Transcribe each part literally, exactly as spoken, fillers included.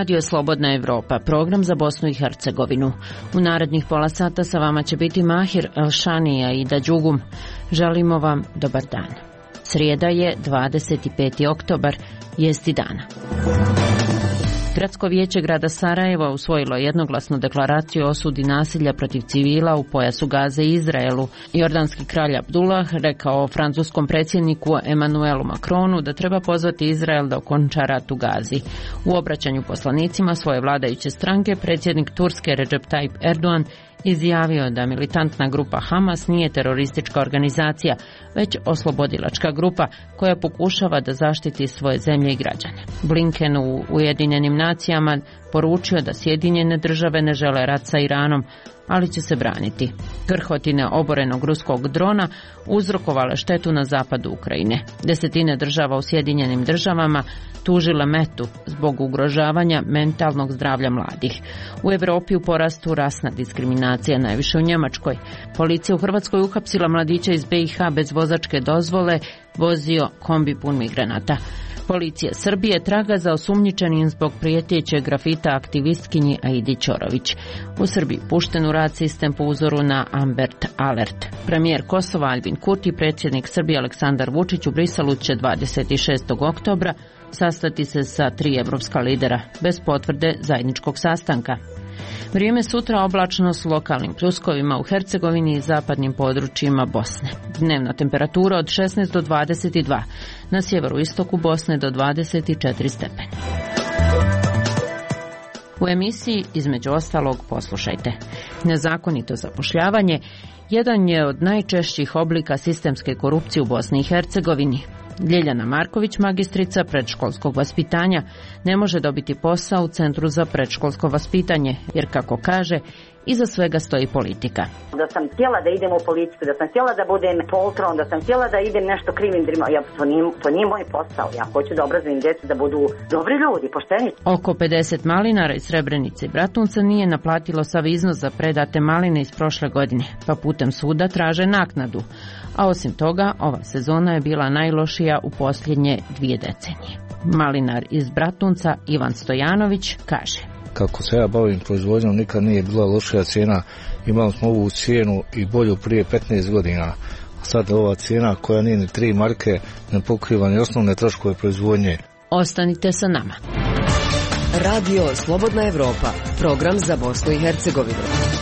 Radio Slobodna Evropa, program za Bosnu i Hercegovinu. U narednih pola sata sa vama će biti Mahir Elšanija i Dađugum. Želimo vam dobar dan. Srijeda je dvadeset peti oktobar, jesti dana. Gradsko vijeće grada Sarajeva usvojilo jednoglasnu deklaraciju o osudi nasilja protiv civila u pojasu Gaze i Izraelu. Jordanski kralj Abdullah rekao francuskom predsjedniku Emmanuelu Macronu da treba pozvati Izrael da okonča rat u Gazi. U obraćanju poslanicima svoje vladajuće stranke predsjednik Turske Recep Tayyip Erdogan izjavio da militantna grupa Hamas nije teroristička organizacija, već oslobodilačka grupa koja pokušava da zaštiti svoje zemlje i građane. Blinken u Ujedinjenim nacijama poručio da Sjedinjene države ne žele rat sa Iranom, ali će se braniti. Krhotine oborenog ruskog drona uzrokovale štetu na zapadu Ukrajine. Desetine država u Sjedinjenim državama tužile Metu zbog ugrožavanja mentalnog zdravlja mladih. U Europi u porastu rasna diskriminacija, najviše u Njemačkoj. Policija u Hrvatskoj uhapsila mladića iz B i H bez vozačke dozvole, vozio kombi pun migranata. Policija Srbije traga za osumnjičenim zbog prijeteće grafita aktivistkinji Aidi Ćorović. U Srbiji pušten u rad sistem po uzoru na Amber Alert. Premijer Kosova Albin Kurti, predsjednik Srbije Aleksandar Vučić u Briselu će dvadeset šestog oktobra sastati se sa tri evropska lidera, bez potvrde zajedničkog sastanka. Vrijeme sutra oblačno s lokalnim pljuskovima u Hercegovini i zapadnim područjima Bosne. Dnevna temperatura od šesnaest do dvadeset dva, na sjeveru istoku Bosne do dvadeset četiri stepeni. U emisiji između ostalog poslušajte. Nezakonito zapošljavanje jedan je od najčešćih oblika sistemske korupcije u Bosni i Hercegovini. Ljeljana Marković, magistrica predškolskog vaspitanja, ne može dobiti posao u Centru za predškolsko vaspitanje, jer kako kaže, iza svega stoji politika. Da sam htjela da idem u politiku, da sam htjela da budem poltron, da sam htjela da idem nešto krivim drima, ja, to, nije, to nije moj posao. Ja hoću da obrazujem djecu da budu dobri ljudi, pošteni. Oko pedeset malinara iz Srebrenice i Bratunca nije naplatilo sav iznos za predate maline iz prošle godine, pa putem suda traže naknadu. A osim toga, ova sezona je bila najlošija u posljednje dvije decenije. Malinar iz Bratunca Ivan Stojanović kaže: kako se ja bavim proizvodnjom, nikad nije bila lošija cijena. Imali smo ovu cijenu i bolju prije petnaest godina. Sad ova cijena koja nije ni tri marke ne pokriva ni osnovne troškove proizvodnje. Ostanite sa nama. Radio Slobodna Evropa, program za Bosnu i Hercegovinu.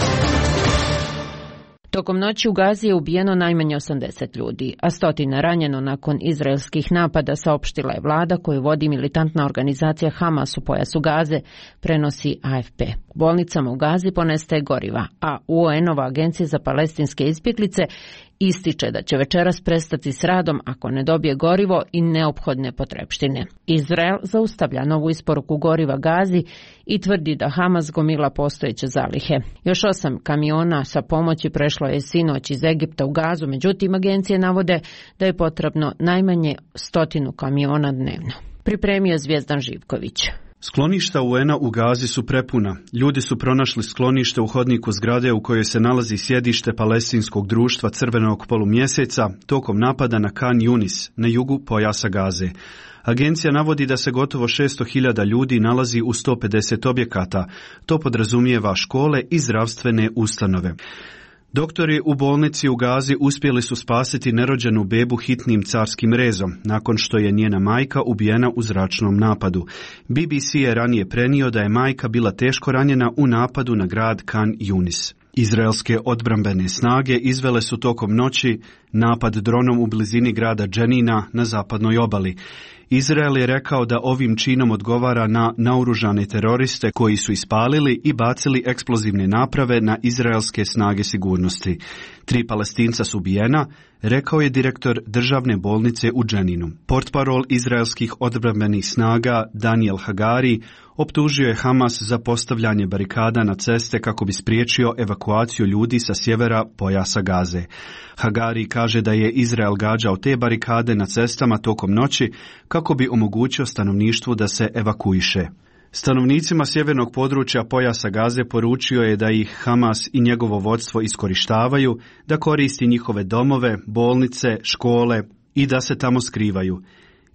Tokom noći u Gazi je ubijeno najmanje osamdeset ljudi, a stotina ranjeno nakon izraelskih napada, saopštila je vlada koju vodi militantna organizacija Hamas u pojasu Gaze, prenosi A F P. U bolnicama u Gazi ponestaje goriva, a U N-ova agencija za palestinske izbjeglice ističe da će večeras prestati s radom ako ne dobije gorivo i neophodne potrepštine. Izrael zaustavlja novu isporuku goriva Gazi i tvrdi da Hamas gomila postojeće zalihe. Još osam kamiona sa pomoći prešlo je sinoć iz Egipta u Gazu, međutim agencije navode da je potrebno najmanje stotinu kamiona dnevno. Pripremio Zvijezdan Živković. Skloništa U N-a u Gazi su prepuna. Ljudi su pronašli sklonište u hodniku zgrade u kojoj se nalazi sjedište palestinskog društva Crvenog polumjeseca tokom napada na Khan Yunis, na jugu pojasa Gaze. Agencija navodi da se gotovo šesto hiljada ljudi nalazi u sto pedeset objekata. To podrazumijeva škole i zdravstvene ustanove. Doktori u bolnici u Gazi uspjeli su spasiti nerođenu bebu hitnim carskim rezom, nakon što je njena majka ubijena u zračnom napadu. B B C je ranije prenio da je majka bila teško ranjena u napadu na grad Khan Yunis. Izraelske odbrambene snage izvele su tokom noći napad dronom u blizini grada Dženina na zapadnoj obali. Izrael je rekao da ovim činom odgovara na naoružane teroriste koji su ispalili i bacili eksplozivne naprave na izraelske snage sigurnosti. Tri Palestinca su ubijena, rekao je direktor državne bolnice u Dženinu. Portparol izraelskih odbrambenih snaga Daniel Hagari optužio je Hamas za postavljanje barikada na ceste kako bi spriječio evakuaciju ljudi sa sjevera pojasa Gaze. Hagari kaže da je Izrael gađao te barikade na cestama tokom noći kako bi omogućio stanovništvu da se evakuiše. Stanovnicima sjevernog područja pojasa Gaze poručio je da ih Hamas i njegovo vodstvo iskorištavaju, da koristi njihove domove, bolnice, škole i da se tamo skrivaju.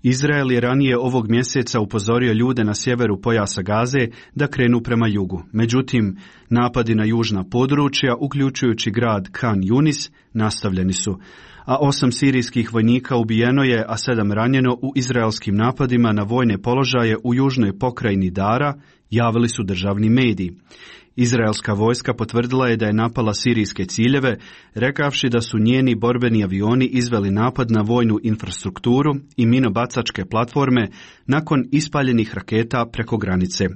Izrael je ranije ovog mjeseca upozorio ljude na sjeveru pojasa Gaze da krenu prema jugu. Međutim, napadi na južna područja, uključujući grad Khan Yunis, nastavljeni su, a osam sirijskih vojnika ubijeno je, a sedam ranjeno u izraelskim napadima na vojne položaje u južnoj pokrajini Dara, javili su državni mediji. Izraelska vojska potvrdila je da je napala sirijske ciljeve, rekavši da su njeni borbeni avioni izveli napad na vojnu infrastrukturu i minobacačke platforme nakon ispaljenih raketa preko granice.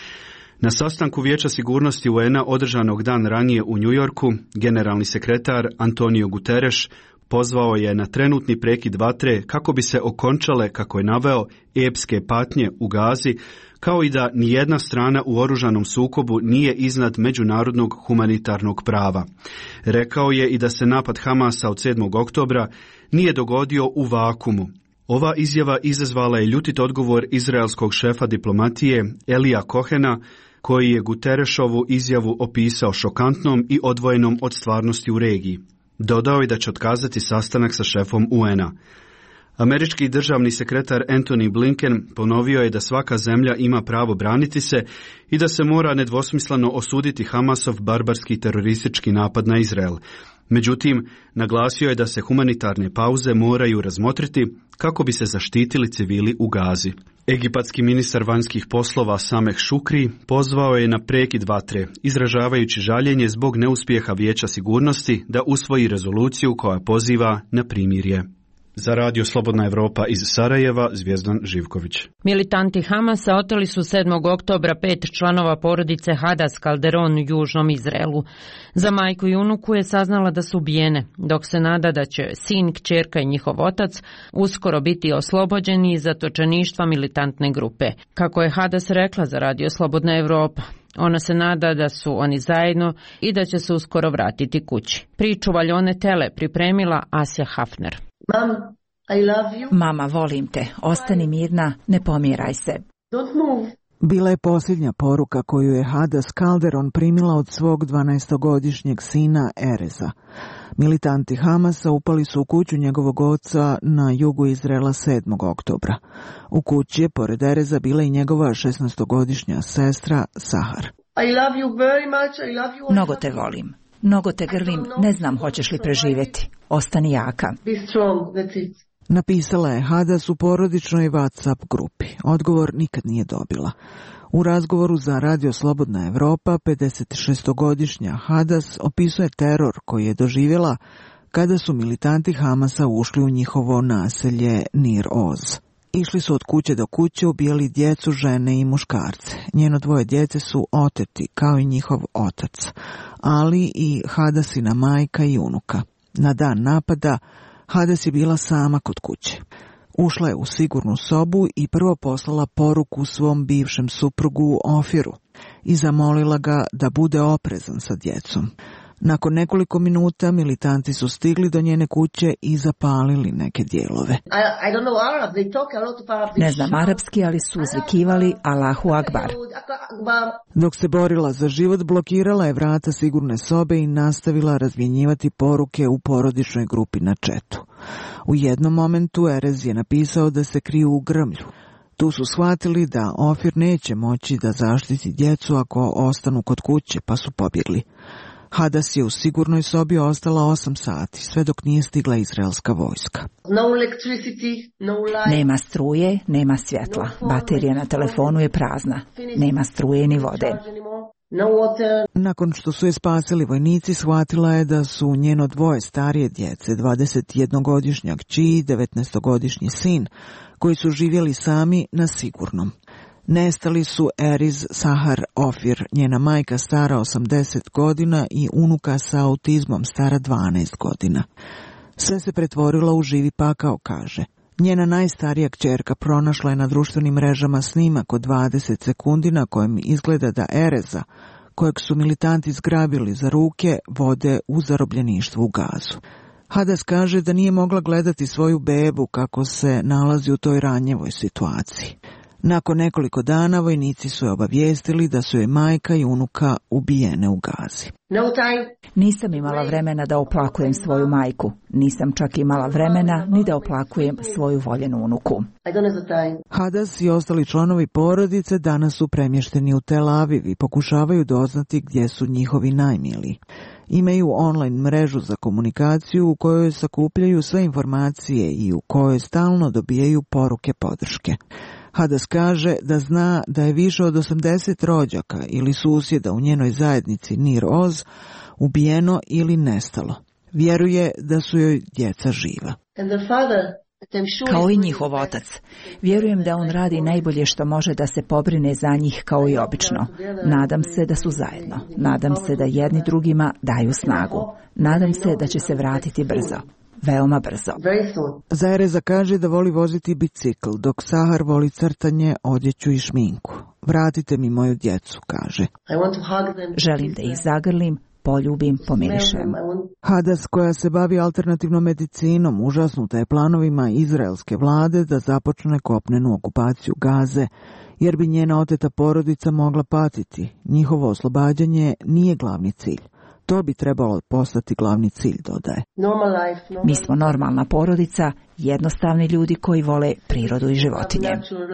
Na sastanku Vijeća sigurnosti U N-a održanog dan ranije u New Yorku, generalni sekretar Antonio Guterres pozvao je na trenutni prekid vatre kako bi se okončale, kako je naveo, epske patnje u Gazi, kao i da nijedna strana u oružanom sukobu nije iznad međunarodnog humanitarnog prava. Rekao je i da se napad Hamasa od sedmog oktobra nije dogodio u vakumu. Ova izjava izazvala je ljutit odgovor izraelskog šefa diplomatije Elija Kohena, koji je Guterresovu izjavu opisao šokantnom i odvojenom od stvarnosti u regiji. Dodao je da će otkazati sastanak sa šefom U N-a. Američki državni sekretar Antony Blinken ponovio je da svaka zemlja ima pravo braniti se i da se mora nedvosmisleno osuditi Hamasov barbarski teroristički napad na Izrael. Međutim, naglasio je da se humanitarne pauze moraju razmotriti kako bi se zaštitili civili u Gazi. Egipatski ministar vanjskih poslova Sameh Šukri pozvao je na prekid vatre, izražavajući žaljenje zbog neuspjeha Vijeća sigurnosti da usvoji rezoluciju koja poziva na primirje. Za radio Slobodna Evropa iz Sarajeva, Zvijezdan Živković. Militanti Hamasa oteli su sedmog oktobra pet članova porodice Hadas Calderon u južnom Izraelu. Za majku i unuku je saznala da su ubijene, dok se nada da će sin, kćerka i njihov otac uskoro biti oslobođeni iz zatočeništva militantne grupe. Kako je Hadas rekla za radio Slobodna Evropa, ona se nada da su oni zajedno i da će se uskoro vratiti kući. Priču Valjone Tele pripremila Asja Hafner. Mom, I love you. Mama, volim te. Ostani mirna, ne pomjeraj se. Don't move. Bila je posljednja poruka koju je Hadas Calderon primila od svog dvanaestogodišnjeg sina Ereza. Militanti Hamasa upali su u kuću njegovog oca na jugu Izraela sedmog oktobra. U kući je pored Ereza bila i njegova šesnaestogodišnja sestra Sahar. I love you very much. I love you. Mnogo te volim. Mnogo te grlim, ne znam hoćeš li preživjeti. Ostani jaka. Be strong, that's it. Napisala je Hadas u porodičnoj WhatsApp grupi. Odgovor nikad nije dobila. U razgovoru za radio Slobodna Evropa, pedesetšestogodišnja Hadas opisuje teror koji je doživjela kada su militanti Hamasa ušli u njihovo naselje Nir Oz. Išli su od kuće do kuće, ubijali djecu, žene i muškarce. Njeno dvoje djece su oteti, kao i njihov otac, ali i Hadasina majka i unuka. Na dan napada Hadas je bila sama kod kuće. Ušla je u sigurnu sobu i prvo poslala poruku svom bivšem suprugu Ofiru i zamolila ga da bude oprezan sa djecom. Nakon nekoliko minuta militanti su stigli do njene kuće i zapalili neke dijelove. Ne znam arapski, ali su uzvikivali Allahu Akbar. Dok se borila za život, blokirala je vrata sigurne sobe i nastavila razmjenjivati poruke u porodičnoj grupi na četu. U jednom momentu Erez je napisao da se kriju u grmlju. Tu su shvatili da Ofir neće moći da zaštiti djecu ako ostanu kod kuće, pa su pobjegli. Hadas je u sigurnoj sobi ostala osam sati, sve dok nije stigla izraelska vojska. No electricity, no light. Nema struje, nema svjetla. Baterija na telefonu je prazna. Nema struje ni vode. No water. Nakon što su je spasili vojnici, shvatila je da su njeno dvoje starije djece, dvadesetjednogodišnja kći i devetnaestogodišnji sin, koji su živjeli sami na sigurnom. Nestali su Eriz, Sahar, Ofir, njena majka stara osamdeset godina i unuka sa autizmom stara dvanaest godina. Sve se pretvorilo u živi pakao, kaže. Njena najstarija kćerka pronašla je na društvenim mrežama snimak od dvadeset sekundi na kojem izgleda da Ereza, kojeg su militanti zgrabili za ruke, vode u zarobljeništvu u Gazu. Hadas kaže da nije mogla gledati svoju bebu kako se nalazi u toj ranjevoj situaciji. Nakon nekoliko dana vojnici su je obavijestili da su je majka i unuka ubijene u Gazi. Nisam imala vremena da oplakujem svoju majku. Nisam čak imala vremena ni da oplakujem svoju voljenu unuku. Hadas i ostali članovi porodice danas su premješteni u Tel Aviv i pokušavaju doznati gdje su njihovi najmiliji. Imaju online mrežu za komunikaciju u kojoj sakupljaju sve informacije i u kojoj stalno dobijaju poruke podrške. Hadas kaže da zna da je više od osamdeset rođaka ili susjeda u njenoj zajednici Nir Oz ubijeno ili nestalo. Vjeruje da su joj djeca živa. Kao i njihov otac. Vjerujem da on radi najbolje što može da se pobrine za njih kao i obično. Nadam se da su zajedno. Nadam se da jedni drugima daju snagu. Nadam se da će se vratiti brzo. Veoma brzo. Zajereza kaže da voli voziti bicikl, dok Sahar voli crtanje, odjeću i šminku. Vratite mi moju djecu, kaže. Želim da ih zagrlim, poljubim, pomirišem. Hadas, koja se bavi alternativnom medicinom, užasnuta je planovima izraelske vlade da započne kopnenu okupaciju Gaze, jer bi njena oteta porodica mogla patiti. Njihovo oslobađanje nije glavni cilj. To bi trebalo postati glavni cilj, dodaje. Mi smo normalna porodica, jednostavni ljudi koji vole prirodu i životinje.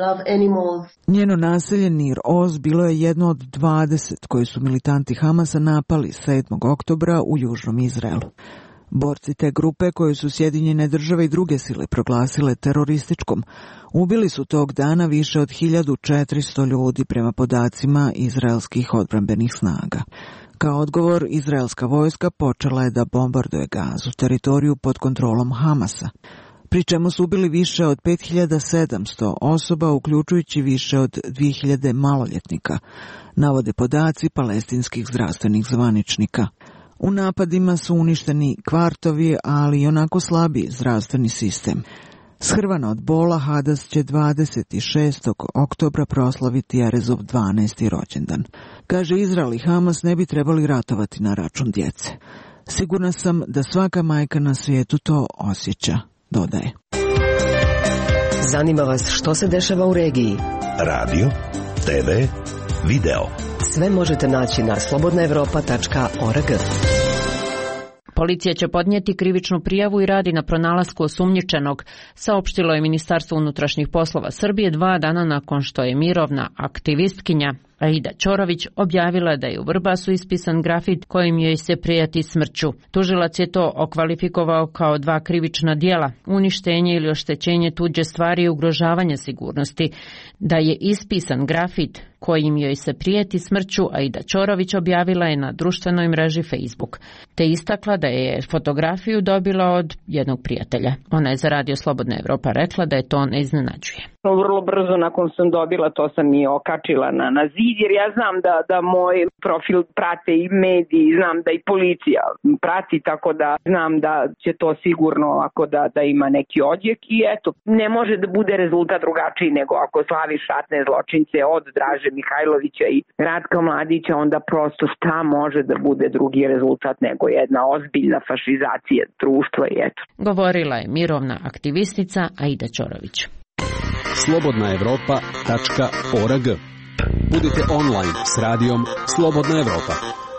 Njeno naselje Nir Oz bilo je jedno od dvadeset koje su militanti Hamasa napali sedmog oktobra u južnom Izraelu. Borci te grupe, koje su Sjedinjene države i druge sile proglasile terorističkom, ubili su tog dana više od hiljadu četiristo ljudi prema podacima izraelskih odbrambenih snaga. Kao odgovor, izraelska vojska počela je da bombarduje Gazu, teritoriju pod kontrolom Hamasa, pri čemu su ubili više od pet hiljada sedamsto osoba, uključujući više od dvije hiljade maloljetnika, navode podaci palestinskih zdravstvenih zvaničnika. U napadima su uništeni kvartovi, ali i onako slabiji zdravstveni sistem. Shrvana od bola, Hadas će dvadeset šestog oktobra proslaviti Erezov dvanaesti rođendan. Kaže, Izrael i Hamas ne bi trebali ratovati na račun djece. Sigurna sam da svaka majka na svijetu to osjeća, dodaje. Zanima vas što se dešava u regiji? Radio, te ve, video. Sve možete naći na slobodna evropa tačka org. Policija će podnijeti krivičnu prijavu i radi na pronalasku osumnjičenog, saopštilo je Ministarstvo unutrašnjih poslova Srbije dva dana nakon što je mirovna aktivistkinja Aida Ćorović objavila da je u Vrbasu ispisan grafit kojim joj se prijeti smrću. Tužilac je to okvalifikovao kao dva krivična djela, uništenje ili oštećenje tuđe stvari i ugrožavanje sigurnosti. Da je ispisan grafit kojim joj se prijeti smrću, Aida Ćorović objavila je na društvenoj mreži Facebook, te istakla da je fotografiju dobila od jednog prijatelja. Ona je za Radio Slobodna Evropa rekla da je to ne iznenađuje. Vrlo brzo nakon sam dobila, to sam i okačila na, na zid, jer ja znam da, da moj profil prate i mediji, znam da i policija prati, tako da znam da će to sigurno ovako da, da ima neki odjek i eto, ne može da bude rezultat drugačiji nego ako slaviš ratne zločince od Draže Mihajlovića i Ratka Mladića, onda prosto šta može da bude drugi rezultat nego jedna ozbiljna fašizacija društva i eto. Govorila je mirovna aktivistica Aida Ćorović. slobodna evropa tačka org. Budite online s radijom Slobodna Evropa.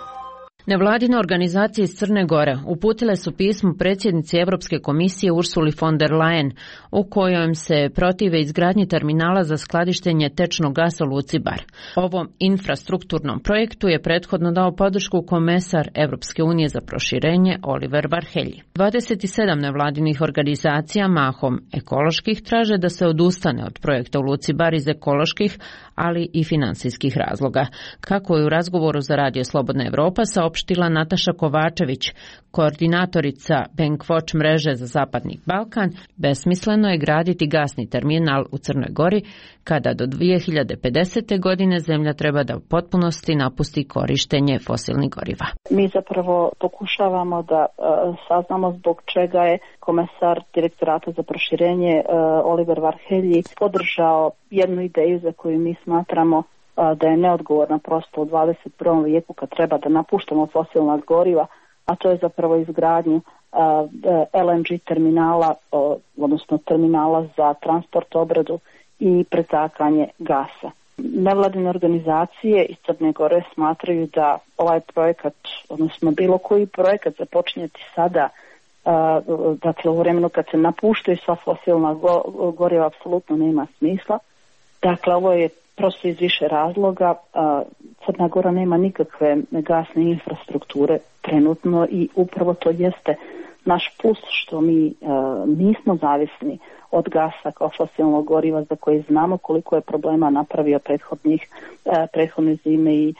Nevladine organizacije iz Crne Gore uputile su pismo predsjednici Europske komisije Ursuli von der Leyen, u kojem se protive izgradnji terminala za skladištenje tečnog gasa u luci Bar. Ovom infrastrukturnom projektu je prethodno dao podršku komesar Europske unije za proširenje Oliver Varhelyi. dvadeset sedam nevladinih organizacija, mahom ekoloških, traže da se odustane od projekta u luci Bar iz ekoloških, ali i finansijskih razloga. Kako je u razgovoru za Radio Slobodna Evropa saopštila Nataša Kovačević, koordinatorica Bankwatch mreže za Zapadni Balkan, besmisleno je graditi gasni terminal u Crnoj Gori, kada do dvije hiljade pedesete. godine zemlja treba da u potpunosti napusti korištenje fosilnih goriva. Mi zapravo pokušavamo da uh, saznamo zbog čega je komesar direktorata za proširenje uh, Oliver Varhelyi podržao jednu ideju za koju mi smatramo uh, da je neodgovorna prosto u dvadeset prvom vijeku kad treba da napuštamo fosilna goriva, a to je zapravo izgradnju uh, L N G terminala, uh, odnosno terminala za transport, obradu i pretakanje gasa. Nevladine organizacije iz Crne Gore smatraju da ovaj projekat, odnosno bilo koji projekat započinjati sada, dakle u vremenu kad se napuštaju sva fosilna goriva, apsolutno nema smisla. Dakle, ovo je prosto iz više razloga. Crna Gora nema nikakve gasne infrastrukture trenutno i upravo to jeste naš plus što mi nismo zavisni od gasa kao fosilnog goriva za koje znamo koliko je problema napravio prethodnih, prethodne zime i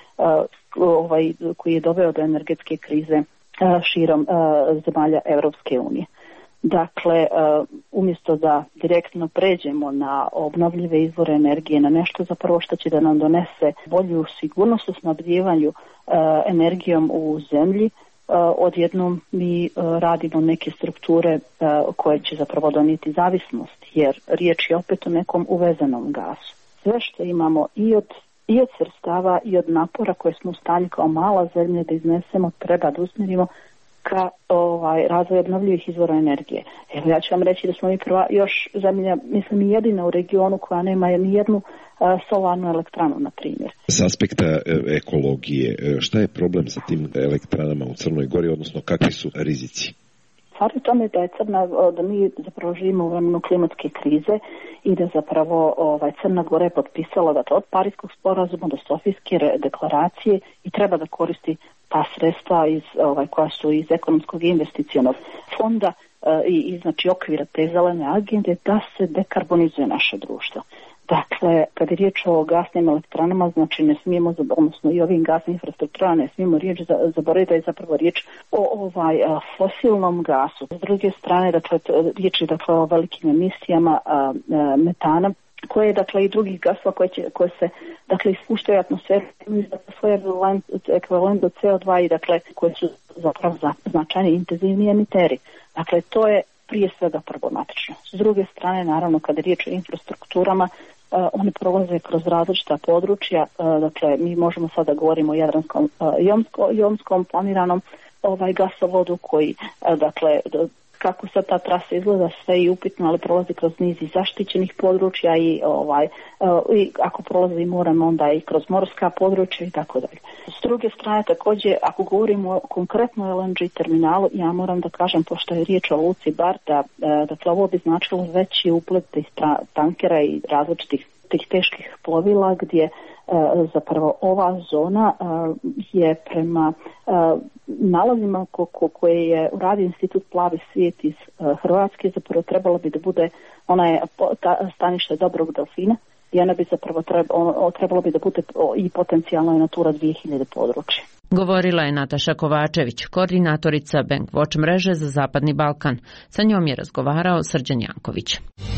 ovaj, koji je doveo do energetske krize širom zemalja Europske unije. Dakle, umjesto da direktno pređemo na obnovljive izvore energije, na nešto zapravo što će da nam donese bolju sigurnost u snabdijevanju energijom u zemlji, odjednom mi radimo neke strukture koje će zapravo donijeti zavisnost, jer riječ je opet o nekom uvezenom gasu. Sve što imamo i od, i od sredstava i od napora koje smo u stanju kao mala zemlja da iznesemo, treba da usmjerimo ka ovaj, razvoj obnovljivih izvora energije. Evo ja ću vam reći da smo mi prva još zemlja, mislim i jedina u regionu koja nema ni jednu uh, solarnu elektranu, na primjer. S aspekta e, ekologije, šta je problem sa tim elektranama u Crnoj Gori, odnosno kakvi su rizici? Stvar je tome da je Crna, da mi zapravo živimo u vremenu klimatske krize i da zapravo ovaj, Crna Gora je potpisala da to od Parijskog sporazuma do Sofijske deklaracije i treba da koristi ta sredstva iz, ovaj, koja su iz ekonomskog i investicionog fonda e, i, i znači okvira te zelene agende da se dekarbonizuje naše društvo. Dakle, kad je riječ o gasnim elektranama, znači ne smijemo, odnosno i ovim gasnim infrastrukturama, ne smijemo riječ zaboraviti da je zapravo riječ o ovaj fosilnom gasu. S druge strane, dakle, riječ je dakle o velikim emisijama a, a, metana, koje dakle i drugih gasova koje, će, koje se dakle ispuštaju u atmosferu za svoj ekvivalent do C O dva i dakle koje su zapravo značajni intenzivni emiteri. Dakle, to je prije svega problematično. S druge strane, naravno, kada je riječ o infrastrukturama, uh, oni prolaze kroz različita područja, uh, dakle, mi možemo sada govorimo o Jadranskom, uh, Jomsko, Jomskom planiranom ovaj gasovodu koji, uh, dakle, kako sad ta trasa izgleda, sve je upitno, ali prolazi kroz niz i zaštićenih područja i ovaj uh, i ako prolazi morem, onda i kroz morska područja i tako dalje. S druge strane, također, ako govorimo konkretno o L N G terminalu, ja moram da kažem, pošto je riječ o luci Bar, da uh, dakle, ovo bi značilo veći uplet tih tankera i različitih tih teških plovila gdje uh, zapravo ova zona uh, je prema uh, nalazima ko, ko, koje je uradio Institut Plavi svijet iz uh, Hrvatske, zapravo trebalo bi da bude ona je ta, stanište dobrog delfina i ona bi zapravo treba, on, trebalo bi da bude i potencijalno je Natura dvije hiljade područje. Govorila je Nataša Kovačević, koordinatorica Bankwatch mreže za Zapadni Balkan. Sa njom je razgovarao Srđan Janković.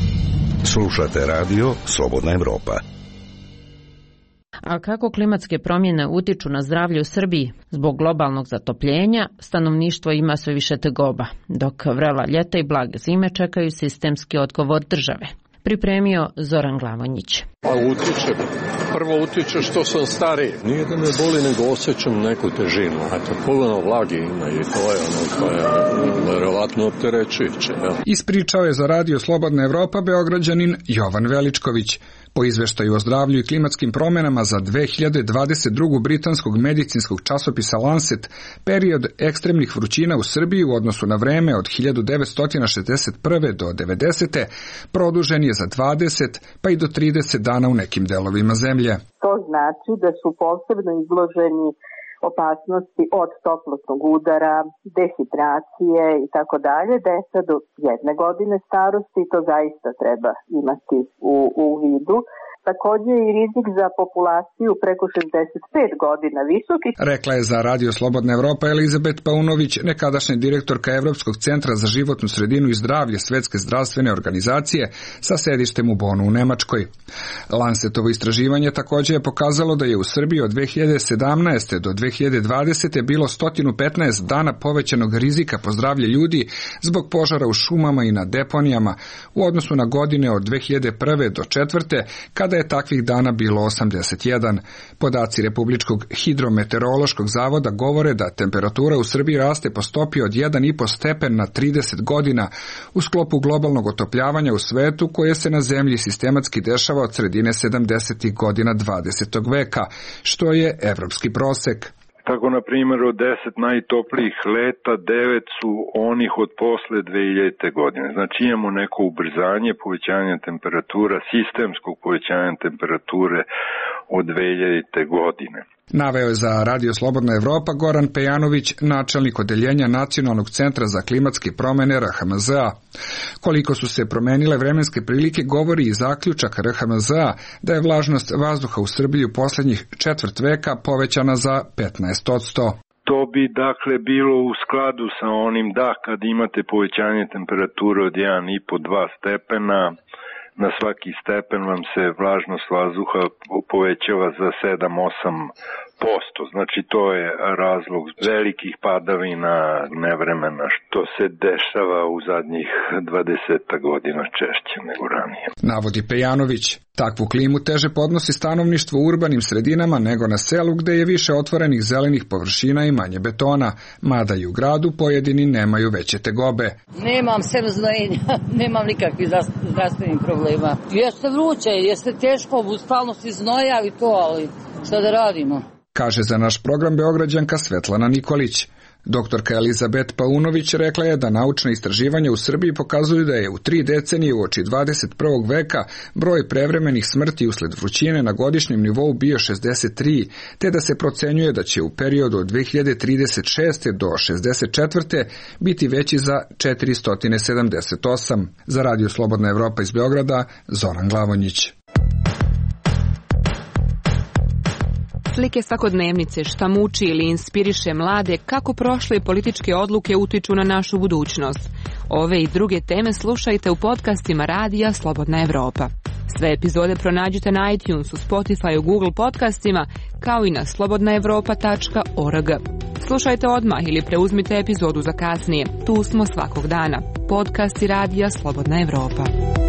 Slušate radio Slobodna Evropa. A kako klimatske promjene utiču na zdravlje u Srbiji? Zbog globalnog zatopljenja, stanovništvo ima sve više tegoba, dok vrela ljeta i blage zime čekaju sistemski odgovor države. Pripremio Zoran Glavonjić. A utiče, prvo utiče što sam stariji. Nije da me boli, nego osjećam neku težinu. Eto, puno vlagi ima i to je ono koje je verovatno opterećujuće. Ja. Ispričao je za radio Slobodna Evropa Beograđanin Jovan Veličković. Po izveštaju o zdravlju i klimatskim promjenama za dve hiljade dvadeset drugu britanskog medicinskog časopisa Lancet, period ekstremnih vrućina u Srbiji u odnosu na vreme od hiljadu devetsto šezdeset prve do devedesete produžen je za dvadeset pa i do trideset dana u nekim delovima zemlje. To znači da su posebno izloženi opasnosti od toplotnog udara, dehidracije i tako dalje, deca do jedne godine starosti, to zaista treba imati u, u vidu. Također i rizik za populaciju preko šezdeset pet godina visoki. Rekla je za Radio Slobodna Evropa Elizabet Paunović, nekadašnja direktorka Evropskog centra za životnu sredinu i zdravlje Svetske zdravstvene organizacije sa sedištem u Bonu u Nemačkoj. Lancetovo istraživanje također je pokazalo da je u Srbiji od dve hiljade sedamnaeste do dve hiljade dvadesete bilo sto petnaest dana povećanog rizika po zdravlje ljudi zbog požara u šumama i na deponijama u odnosu na godine od dve hiljade prve do četvrte, kada kada je takvih dana bilo osamdeset jedan. Podaci Republičkog hidrometeorološkog zavoda govore da temperatura u Srbiji raste po stopi od jedan i po stepen na trideset godina u sklopu globalnog otopljavanja u svetu koje se na zemlji sistematski dešava od sredine sedamdesetih godina dvadesetog veka, što je evropski prosek. Tako, na primjer, od deset najtoplijih leta, devet su onih od posle dve hiljadite. godine. Znači imamo neko ubrzanje povećanja temperatura, sistemskog povećanja temperature od dve hiljadite. godine. Naveo je za Radio Slobodna Evropa Goran Pejanović, načelnik odeljenja Nacionalnog centra za klimatske promene R H M Z A. Koliko su se promenile vremenske prilike govori i zaključak R H M Z A da je vlažnost vazduha u Srbiji u posljednjih četvrt veka povećana za petnaest posto. To bi dakle bilo u skladu sa onim da kad imate povećanje temperature od jedan i po do dva stepena, na svaki stepen vam se vlažnost vazduha povećava za sedam do osam posto. Znači to je razlog velikih padavina nevremena što se dešava u zadnjih dvadeset godina češće nego ranije. Navodi Pejanović. Takvu klimu teže podnosi stanovništvo u urbanim sredinama nego na selu gde je više otvorenih zelenih površina i manje betona, mada i u gradu pojedini nemaju veće tegobe. Nemam sem znojenja, nemam nikakvih zdravstvenih problema. Jeste vruće, jeste teško, stalno si znoja i to, ali šta da radimo? Kaže za naš program Beograđanka Svetlana Nikolić. Doktorka Elizabet Paunović rekla je da naučna istraživanja u Srbiji pokazuju da je u tri decenije uoči dvadeset prvog veka broj prevremenih smrti usled vrućine na godišnjem nivou bio šezdeset tri, te da se procenjuje da će u periodu od dve hiljade trideset šeste do šezdeset četvrte biti veći za četiristo sedamdeset osam. Za Radio Slobodna Evropa iz Beograda, Zoran Glavonjić. Slike svakodnevnice, šta muči ili inspiriše mlade, kako prošle političke odluke utiču na našu budućnost. Ove i druge teme slušajte u podcastima Radija Slobodna Evropa. Sve epizode pronađite na iTunesu, Spotifyu, Google podcastima, kao i na slobodna evropa tačka org. Slušajte odmah ili preuzmite epizodu za kasnije. Tu smo svakog dana. Podcasti Radija Slobodna Evropa.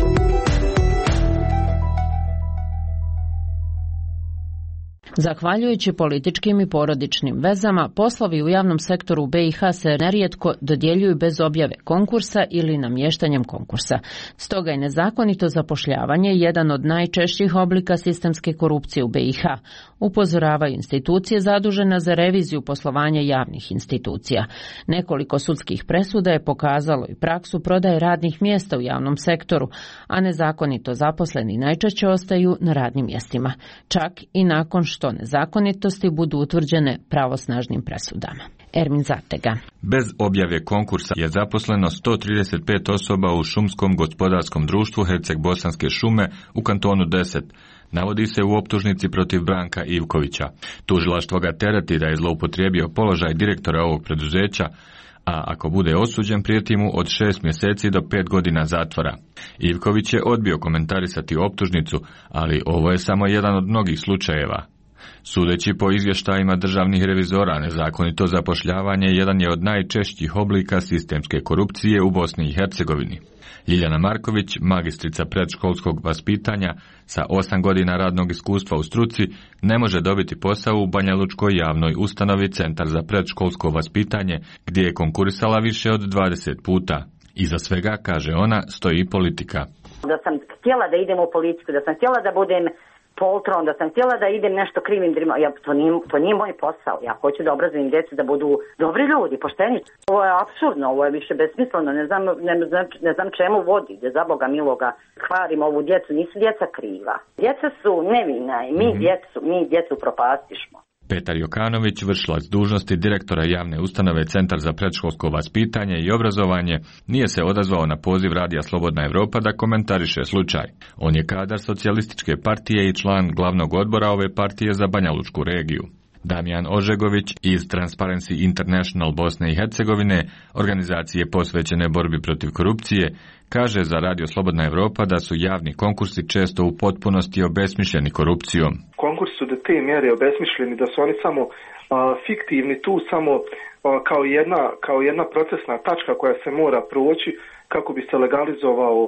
Zahvaljujući političkim i porodičnim vezama, poslovi u javnom sektoru u B i H se nerijetko dodjeljuju bez objave konkursa ili namještanjem konkursa. Stoga je nezakonito zapošljavanje jedan od najčešćih oblika sistemske korupcije u B i H, upozoravaju institucije zadužena za reviziju poslovanja javnih institucija. Nekoliko sudskih presuda je pokazalo i praksu prodaje radnih mjesta u javnom sektoru, a nezakonito zaposleni najčešće ostaju na radnim mjestima, čak i nakon što što nezakonitosti budu utvrđene pravosnažnim presudama. Ermin Zatega. Bez objave konkursa je zaposleno sto trideset pet osoba u šumskom gospodarskom društvu Herceg-Bosanske šume u kantonu deset. Navodi se u optužnici protiv Branka Ivkovića. Tužilaštvo ga tereti da je zloupotrijebio položaj direktora ovog preduzeća, a ako bude osuđen prijeti mu od šest mjeseci do pet godina zatvora. Ivković je odbio komentarisati optužnicu, ali ovo je samo jedan od mnogih slučajeva. Sudeći po izvještajima državnih revizora, nezakonito zapošljavanje jedan je od najčešćih oblika sistemske korupcije u Bosni i Hercegovini. Ljiljana Marković, magistrica predškolskog vaspitanja sa osam godina radnog iskustva u struci, ne može dobiti posao u Banjalučkoj javnoj ustanovi Centar za predškolsko vaspitanje, gdje je konkurisala više od dvadeset puta. Iza svega, kaže ona, stoji politika. Da sam htjela da idem u politiku, da sam htjela da budem poltron, da sam htjela da idem nešto krivim drima, ja, to, nije, to nije moj posao. Ja hoću da obrazujem djecu da budu dobri ljudi, pošteni. Ovo je apsurdno, ovo je više besmisleno, ne znam, ne, znam, ne znam čemu vodi, da za Boga miloga hvalim ovu djecu, nisu djeca kriva. Djeca su nevina i mi mm-hmm. djecu, mi djecu propastišmo. Petar Jokanović, vršilac dužnosti direktora javne ustanove Centar za predškolsko vaspitanje i obrazovanje, nije se odazvao na poziv Radija Slobodna Evropa da komentariše slučaj. On je kadar socijalističke partije i član glavnog odbora ove partije za Banjalučku regiju. Damjan Ožegović iz Transparency International Bosne i Hercegovine, organizacije posvećene borbi protiv korupcije, kaže za Radio Slobodna Evropa da su javni konkursi često u potpunosti obesmišljeni korupcijom. Konkursi su do te mjere obesmišljeni da su oni samo a, fiktivni tu samo a, kao jedna kao jedna procesna tačka koja se mora proći kako bi se legalizovao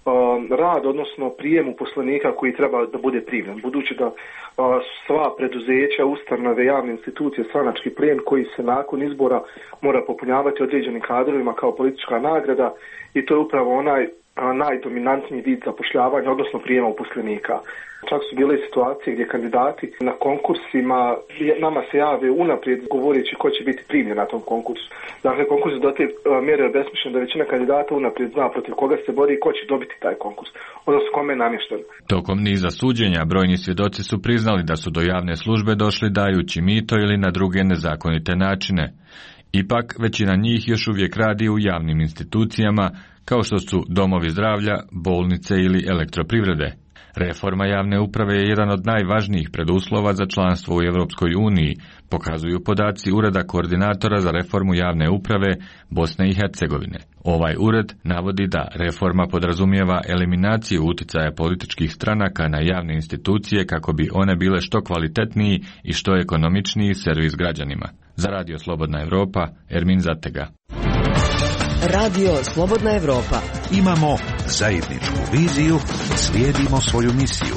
rad, odnosno prijem uposlenika koji treba da bude primljen. Budući da sva preduzeća, ustanove, javne institucije, stranački plijen koji se nakon izbora mora popunjavati određenim kadrovima kao politička nagrada i to je upravo onaj najdominantniji vid zapošljavanja, odnosno prijema uposlenika. Čak su bile situacije gdje kandidati na konkursima nama se jave unaprijed govoreći ko će biti primljen na tom konkursu. Dakle, konkurs do te mjere je besmišljen da većina kandidata unaprijed zna protiv koga se bori i ko će dobiti taj konkurs, odnosno kome je namješten. Tokom niza suđenja brojni svjedoci su priznali da su do javne službe došli dajući mito ili na druge nezakonite načine. Ipak, većina njih još uvijek radi u javnim institucijama, kao što su domovi zdravlja, bolnice ili elektroprivrede. Reforma javne uprave je jedan od najvažnijih preduslova za članstvo u Europskoj uniji, pokazuju podaci Ureda koordinatora za reformu javne uprave Bosne i Hercegovine. Ovaj ured navodi da reforma podrazumijeva eliminaciju utjecaja političkih stranaka na javne institucije kako bi one bile što kvalitetniji i što ekonomičniji servis građanima. Za Radio Slobodna Evropa, Ermin Zatega. Radio Slobodna Evropa. Imamo zajedničku viziju, slijedimo svoju misiju.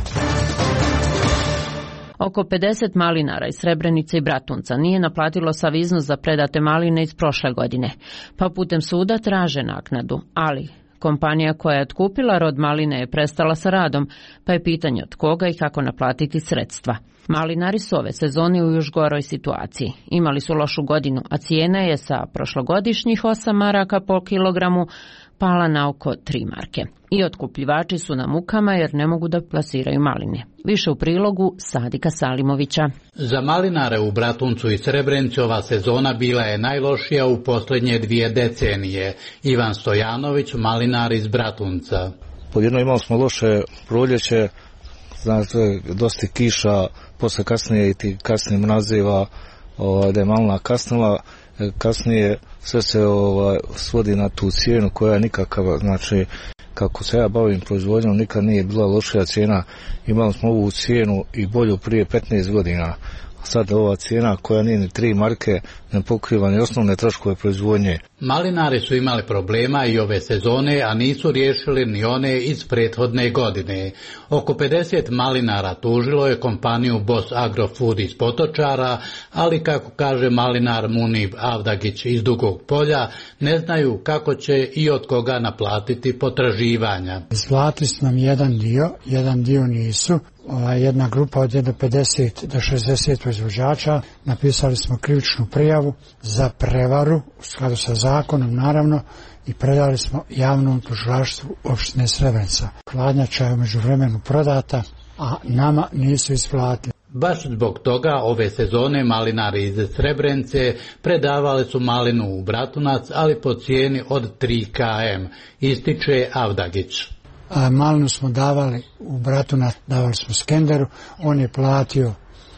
Oko pedeset malinara iz Srebrenice i Bratunca nije naplatilo sav iznos za predate maline iz prošle godine, pa putem suda traže naknadu, ali kompanija koja je otkupila rod maline je prestala sa radom, pa je pitanje od koga i kako naplatiti sredstva. Malinari su ove sezone u još goroj situaciji. Imali su lošu godinu, a cijena je sa prošlogodišnjih osam maraka po kilogramu pala na oko tri marke. I otkupljivači su na mukama jer ne mogu da plasiraju maline. Više u prilogu Sadika Salimovića. Za malinare u Bratuncu i Srebrenici ova sezona bila je najlošija u posljednje dvije decenije. Ivan Stojanović, malinar iz Bratunca. Podjedno imali smo loše proljeće, znači dosta kiša, posle kasnije i ti kasnije mrazeva, ovaj, da je malina kasnila, kasnije sve se ovaj, svodi na tu cijenu koja je nikakva, znači kako se ja bavim proizvodnjom nikad nije bila lošija cijena, imali smo ovu cijenu i bolju prije petnaest godina. Sad ova cijena koja nije ni tri marke ne pokriva ni osnovne troškove proizvodnje. Malinari su imali problema i ove sezone, a nisu riješili ni one iz prethodne godine. Oko pedeset malinara tužilo je kompaniju Boss Agrofood iz Potočara, ali kako kaže malinar Munib Avdagić iz Dugog Polja, ne znaju kako će i od koga naplatiti potraživanja. Isplatili su nam jedan dio, jedan dio nisu. Jedna grupa od pedeset do šezdeset proizvođača, napisali smo krivičnu prijavu za prevaru u skladu sa zakonom naravno i predali smo javnom tužilaštvu opštine Srebrenica. Hladnjača je umeđu vremenu prodata, a nama nisu isplatili. Baš zbog toga ove sezone malinari iz Srebrenice predavali su malinu u Bratunac, ali po cijeni od tri kilograma, ističe Avdagić. A malinu smo davali u Bratunac, davali smo Skenderu, on je platio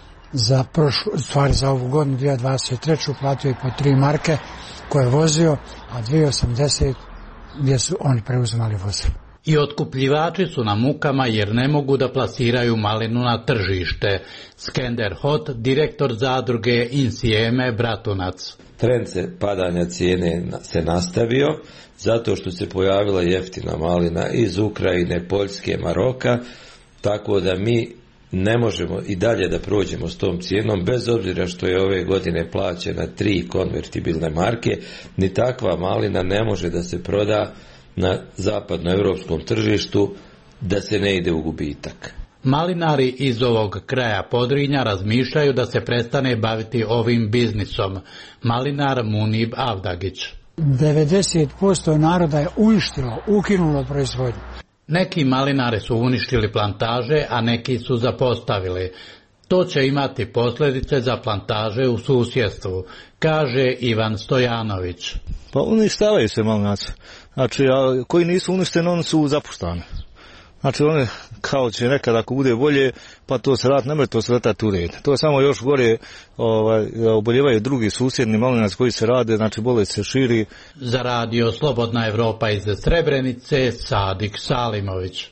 za prošlu, stvari za ovu godinu dvije tisuće dvadeset treću platio je po tri marke koje je vozio, a dvije osamdeset gdje su oni preuzimali vozilo. I otkupljivači su na mukama jer ne mogu da plasiraju malinu na tržište. Skender Hot, direktor zadruge Insieme Bratunac. Trend se padanja cijene se nastavio zato što se pojavila jeftina malina iz Ukrajine, Poljske, Maroka, tako da mi ne možemo i dalje da prođemo s tom cijenom, bez obzira što je ove godine plaćena tri konvertibilne marke, ni takva malina ne može da se proda na zapadnoevropskom tržištu da se ne ide u gubitak. Malinari iz ovog kraja Podrinja razmišljaju da se prestane baviti ovim biznisom. Malinar Munib Avdagić. devedeset posto naroda je uništilo, ukinulo proizvodnju. Neki malinari su uništili plantaže, a neki su zapostavili. To će imati posljedice za plantaže u susjedstvu, kaže Ivan Stojanović. Pa uništavaju se malinaci. Znači, a koji nisu uništeni, oni su zapuštani. Znači, oni kao će nekad ako bude bolje, pa to se rad, nemoj to se letati u red. To je samo još gore, ovaj, oboljevaju drugi susjedni malinac koji se rade, znači bolest se širi. Za Radio Slobodna Evropa iz Srebrenice, Sadik Salimović.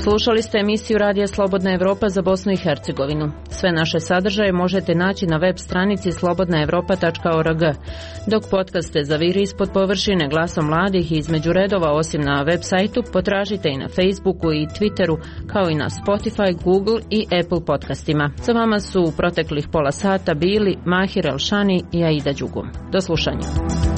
Slušali ste emisiju Radija Slobodna Evropa za Bosnu i Hercegovinu. Sve naše sadržaje možete naći na web stranici slobodna evropa tačka org. Dok podcaste zaviri ispod površine glasom mladih i između redova, osim na web sajtu, potražite i na Facebooku i Twitteru, kao i na Spotify, Google i Apple podcastima. Sa vama su u proteklih pola sata bili Mahir Elšani i Aida Đugum. Do slušanja.